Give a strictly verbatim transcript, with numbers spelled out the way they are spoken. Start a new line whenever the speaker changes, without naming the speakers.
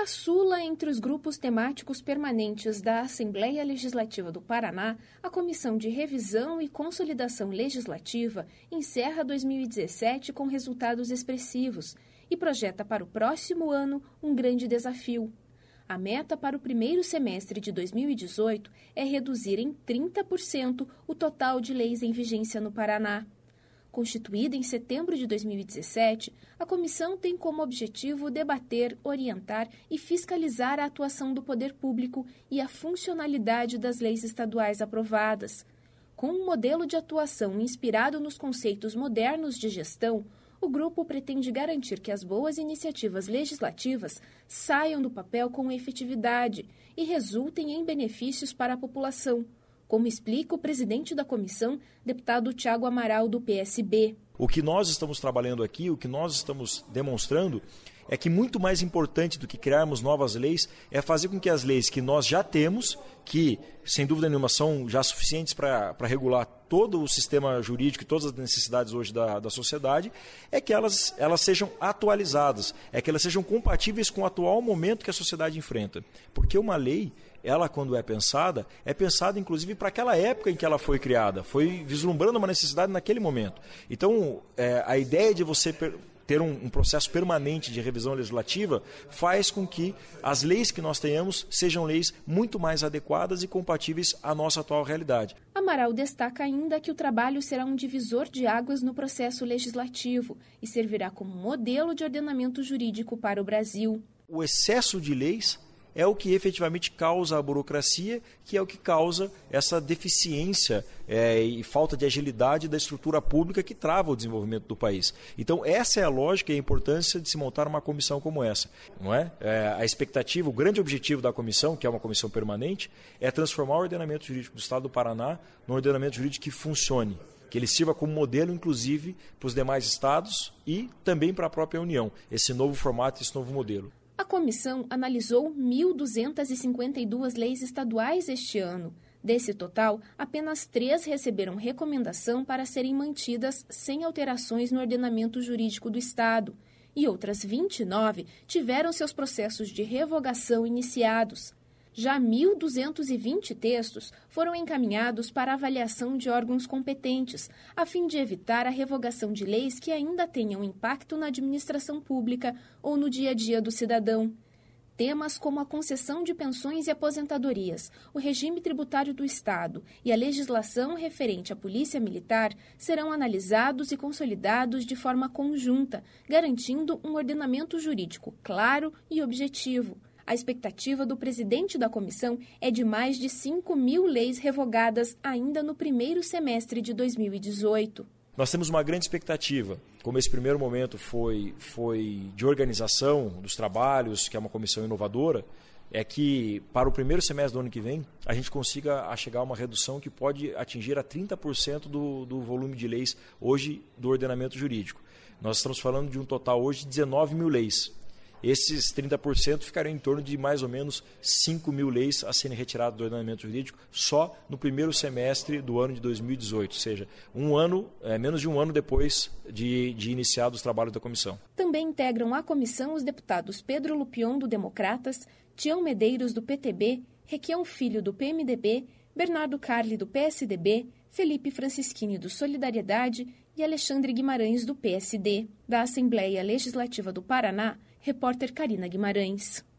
Caçula entre os grupos temáticos permanentes da Assembleia Legislativa do Paraná, a Comissão de Revisão e Consolidação Legislativa encerra dois mil e dezessete com resultados expressivos e projeta para o próximo ano um grande desafio. A meta para o primeiro semestre de dois mil e dezoito é reduzir em trinta por cento o total de leis em vigência no Paraná. Constituída em setembro de dois mil e dezessete, a comissão tem como objetivo debater, orientar e fiscalizar a atuação do poder público e a funcionalidade das leis estaduais aprovadas. Com um modelo de atuação inspirado nos conceitos modernos de gestão, o grupo pretende garantir que as boas iniciativas legislativas saiam do papel com efetividade e resultem em benefícios para a população, como explica o presidente da comissão, deputado Thiago Amaral, do P S B.
O que nós estamos trabalhando aqui, o que nós estamos demonstrando, é que muito mais importante do que criarmos novas leis é fazer com que as leis que nós já temos, que sem dúvida nenhuma são já suficientes para para regular todo o sistema jurídico e todas as necessidades hoje da, da sociedade, é que elas, elas sejam atualizadas, é que elas sejam compatíveis com o atual momento que a sociedade enfrenta. Porque uma lei, ela quando é pensada, é pensada inclusive para aquela época em que ela foi criada, foi vislumbrando uma necessidade naquele momento. Então, é, a ideia de você per ter um, um processo permanente de revisão legislativa faz com que as leis que nós tenhamos sejam leis muito mais adequadas e compatíveis à nossa atual realidade.
Amaral destaca ainda que o trabalho será um divisor de águas no processo legislativo e servirá como modelo de ordenamento jurídico para o Brasil.
O excesso de leis é o que efetivamente causa a burocracia, que é o que causa essa deficiência é, e falta de agilidade da estrutura pública que trava o desenvolvimento do país. Então essa é a lógica e a importância de se montar uma comissão como essa. Não é? É, a expectativa, o grande objetivo da comissão, que é uma comissão permanente, é transformar o ordenamento jurídico do Estado do Paraná num ordenamento jurídico que funcione, que ele sirva como modelo, inclusive, para os demais estados e também para a própria União, esse novo formato, esse novo modelo.
A comissão analisou mil duzentas e cinquenta e duas leis estaduais este ano. Desse total, apenas três receberam recomendação para serem mantidas sem alterações no ordenamento jurídico do Estado, e outras vinte e nove tiveram seus processos de revogação iniciados. Já mil duzentos e vinte textos foram encaminhados para avaliação de órgãos competentes, a fim de evitar a revogação de leis que ainda tenham impacto na administração pública ou no dia a dia do cidadão. Temas como a concessão de pensões e aposentadorias, o regime tributário do Estado e a legislação referente à Polícia Militar serão analisados e consolidados de forma conjunta, garantindo um ordenamento jurídico claro e objetivo. A expectativa do presidente da comissão é de mais de cinco mil leis revogadas ainda no primeiro semestre de dois mil e dezoito.
Nós temos uma grande expectativa, como esse primeiro momento foi, foi de organização dos trabalhos, que é uma comissão inovadora, é que para o primeiro semestre do ano que vem a gente consiga chegar a uma redução que pode atingir a trinta por cento do, do volume de leis hoje do ordenamento jurídico. Nós estamos falando de um total hoje de dezenove mil leis. Esses trinta por cento ficariam em torno de mais ou menos cinco mil leis a serem retiradas do ordenamento jurídico só no primeiro semestre do ano de dois mil e dezoito, ou seja, um ano, é, menos de um ano depois de, de iniciar os trabalhos da comissão.
Também integram a comissão os deputados Pedro Lupion, do Democratas, Tião Medeiros, do P T B, Requião Filho, do P M D B, Bernardo Carli, do P S D B, Felipe Francischini, do Solidariedade e Alexandre Guimarães, do P S D. Da Assembleia Legislativa do Paraná, repórter Carina Guimarães.